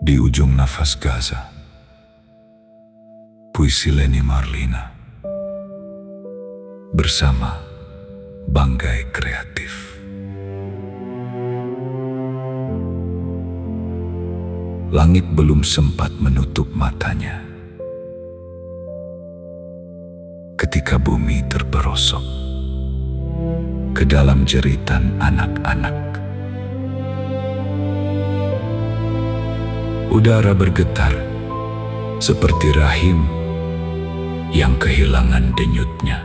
Di ujung nafas Gaza. Puisi Leni Marlina bersama Banggai Kreatif. Langit belum sempat menutup matanya ketika bumi terperosok ke dalam jeritan anak-anak. Udara bergetar seperti rahim yang kehilangan denyutnya.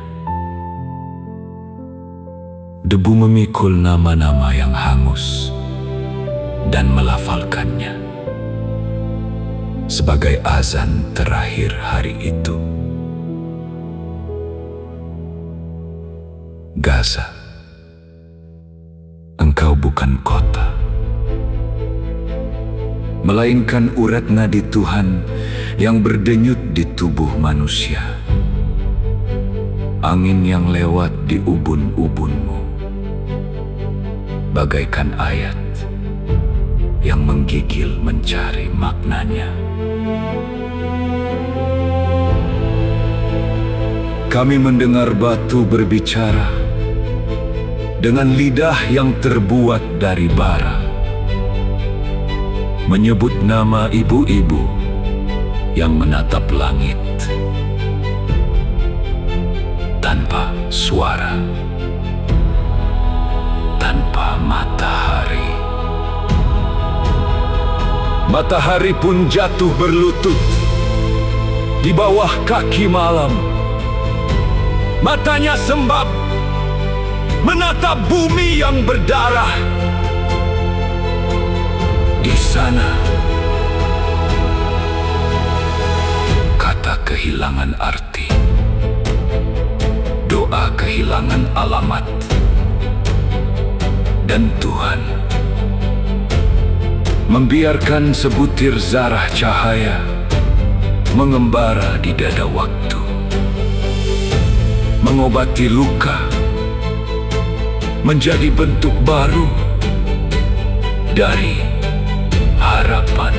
Debu memikul nama-nama yang hangus dan melafalkannya sebagai azan terakhir hari itu. Gaza, engkau bukan kota, melainkan urat nadi Tuhan yang berdenyut di tubuh manusia. Angin yang lewat di ubun-ubunmu bagaikan ayat yang menggigil mencari maknanya. Kami mendengar batu berbicara dengan lidah yang terbuat dari bara, menyebut nama ibu-ibu yang menatap langit tanpa suara, tanpa matahari. Matahari pun jatuh berlutut di bawah kaki malam. Matanya sembab menatap bumi yang berdarah. Di sana, kata kehilangan arti, doa kehilangan alamat, dan Tuhan membiarkan sebutir zarah cahaya mengembara di dada waktu, mengobati luka, menjadi bentuk baru dari harapan.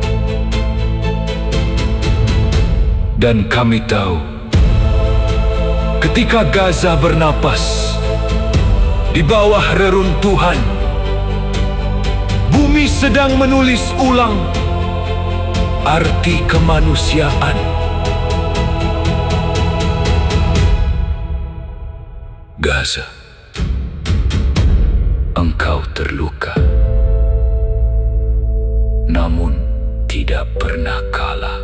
Dan kami tahu, ketika Gaza bernapas di bawah reruntuhan, bumi sedang menulis ulang arti kemanusiaan. Gaza, engkau terluka, namun tidak pernah kalah.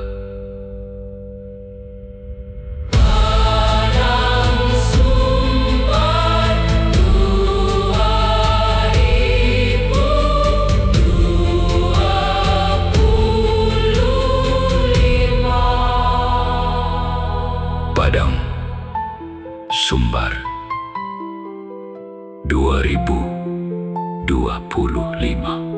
Padang Sumbar 2025.